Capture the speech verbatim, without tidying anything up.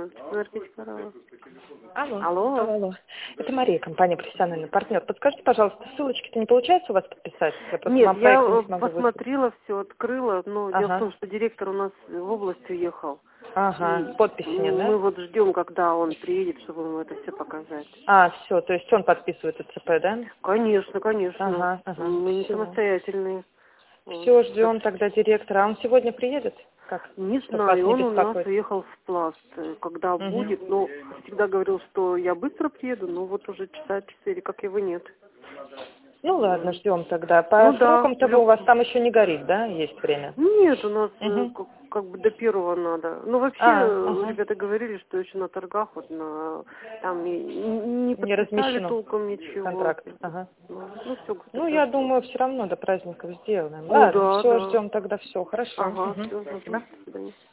Алло. Алло. Алло, алло. Это Мария, компания «Профессиональный партнер». Подскажите, пожалуйста, ссылочки-то не получается у вас подписать? Я просто Нет, вам я проект не э, смогу выслать. посмотрела, все открыла, но дело в Ага. том, что директор у нас в область уехал. Ага, И подписи нет, мы да? вот ждем, когда он приедет, чтобы ему это все показать. А, все, то есть он подписывает ЦП, да? Конечно, конечно. Ага, ага. Мы не Все. самостоятельные. Вот. Все, ждем тогда директора. А он сегодня приедет? Как? Не Чтобы вас знаю, не он у нас беспокоить. уехал в Пласт. Э, Когда Угу. будет, но всегда говорил, что я быстро приеду, но вот уже часа четыре, как его нет. Ну ладно, ждем тогда. По Ну да, срокам того люб- у вас там еще не горит, да? Есть время? Нет, у нас э, Угу. как, как бы до первого надо. Ну вообще А, э, ага. ребята говорили, что еще на торгах вот на там и- и- не Не подписали размещено толком ничего. контракт. Ага. Ну, ну все, Ну, господа. я думаю, все равно до праздников сделаем. Ну Ладно, да, все, да. ждем тогда все. Хорошо. Ага, Угу. все, Спасибо. до свидания.